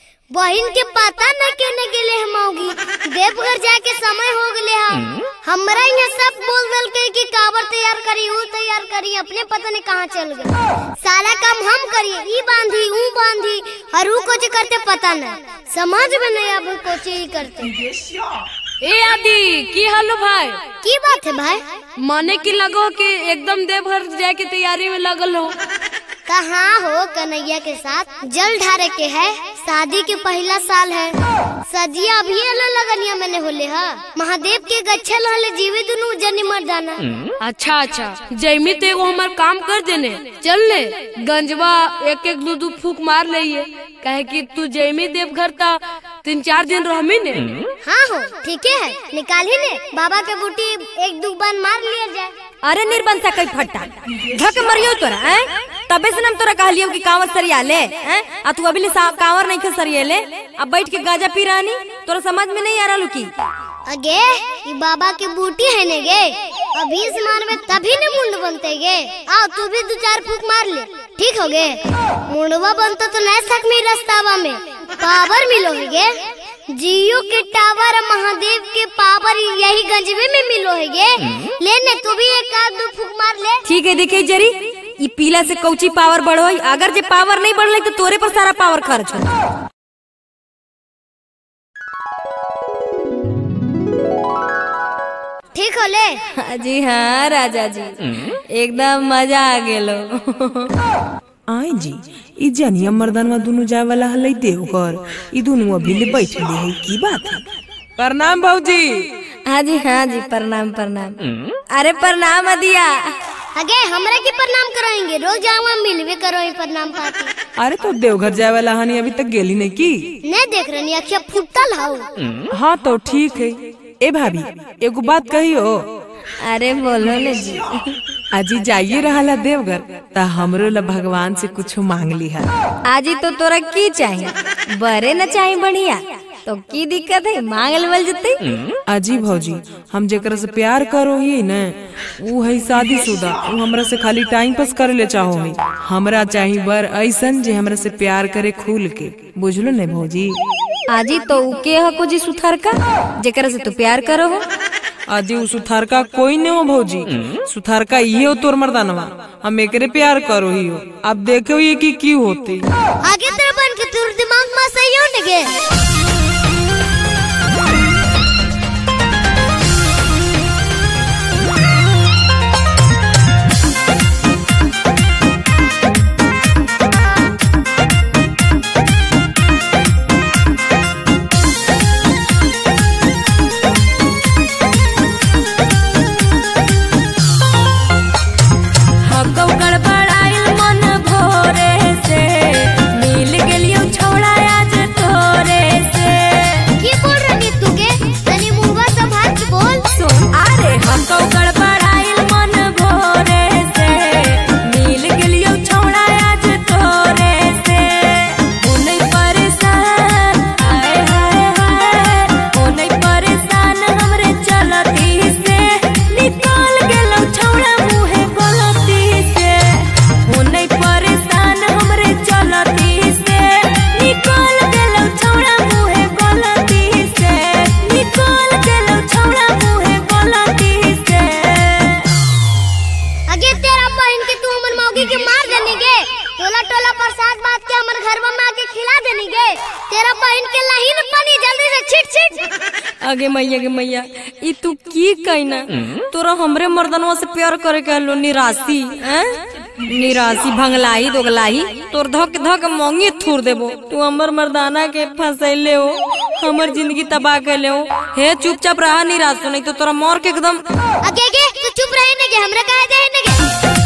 बहिन के पता न केने गेले हम मौगी देवघर जाके समय हो गले हमरा यहाँ सब बोल दल के कि कावर तैयार करी वो तैयार करी अपने पता नहीं कहाँ चल गए। सारा काम हम करिए ई बांधी ऊ बांधी हर ऊ कुछ करते पता नहीं समझ में नहीं अब कुछ ही करते। ए आदि की हालो भाई की बात है भाई? माने की लगो कि एकदम देवघर जाए के तैयारी में लगल हो। कहाँ हो कन्हैया के साथ जल ढारे के है शादी के पहला साल है सदिया अभी लगनिया मैंने होले है महादेव के गच्छल हले जीवे दुनू जनी मर्दाना। अच्छा जैमी तो एगो हमार काम कर देने चल ले गंजवा एक एक दो फूक मार ले कहे कि तू जैमी देवघर ता 3-4 दिन रहमी ने। हाँ हो ठीक है निकाल ही ने बाबा के बूटी एक दो बार मार लिया जाए। अरे निर्बंसा कई फट्टा धक मरियो तोरा हैं तबे से हम तोरा कहलियो कि कांवर सरिया ले हैं आ तू अभी कांवर नहीं सरिया ले अब बैठ के गाजा पी रानी तोरा समझ में नहीं आ रहा की अगे ये बाबा की बूटी है ने गे अभी से मार में तभी ने मुंड बनते गे आओ तू भी 2-4 फूक मार ले ठीक हो गे मुंडवा बनता तो नहीं सक में रास्तावा में पावर मिलो गे जियो के टावर महादेव के पावर यही गंजवे में मिलो है गे लेने तू भी 1-2 फूक मार ले। ठीक है देखे जरी ई पीला से कौची पावर बढ़ो अगर जे पावर नहीं बढ़ले तो तोरे पर सारा पावर खर्च हो। ठीक हो ले? जी हाँ राजा जी एकदम मजा आ गेलो। आई जी ई जनिया मर्दानवा दुनु जाए वाला हलै देवघर ई दुनु अभी ले बैठले है की बात है? प्रणाम भौजी। हाँ जी प्रणाम अरे प्रणाम अदिया। अगे हमरा की प्रणाम कराएंगे रोज जाऊंगा मिलवे करो प्रणाम पाती। अरे तो देवघर जाए वाला हनी अभी तक गेली नहीं की? नहीं देख रही अखिया फुटल हो। हाँ तो ठीक है। ए भाभी एगो बात कहियो। अरे बोलो ले जी। आजी जाइए रहा देवघर ता हमरो ला भगवान से कुछ मांग ली है। आजी तो तोरा की चाहिए बरे न चाहिए बढ़िया तो की दिक्कत है मांग लेवल जते। अजी भौजी हम जेकरा से प्यार करो ही न वो है शादीशुदा वो हमरा से खाली टाइम पास करे ले चाहो ही हमरा चाहिए बर ऐसन जे हमरा से प्यार करे खुल के बुझलो न भौजी। आजी तो के हो कुछ सुथर का जेकरा से तू प्यार करो हो। आजी वो सुथार का कोई नहीं हो भौजी सुथार का ये हो तोर मर्दानवा हम एकरे प्यार करो ही हो अब देखो ये की होती आगे तेरा बन के तोर दिमाग में सही हो नगे। टोला प्रसाद बात के हमर घर में आके खिला देनी गे तेरा बहन के लही न पानी जल्दी से छिट आगे मैया ई तू की कहना तोरा हमरे मर्दनवा से प्यार करे के लो निराशी निराशी भंगलाई दोगलाई तोर धक धक मोंगी थूर देबो तू हमर मर्दाना के फसैले हो हमर जिंदगी तबाह कैले हो हे चुपचाप रहा निराश नहीं तो तोरा मोर के एकदम आगे तू चुप रहे न गे हमरा कहे दे न गे।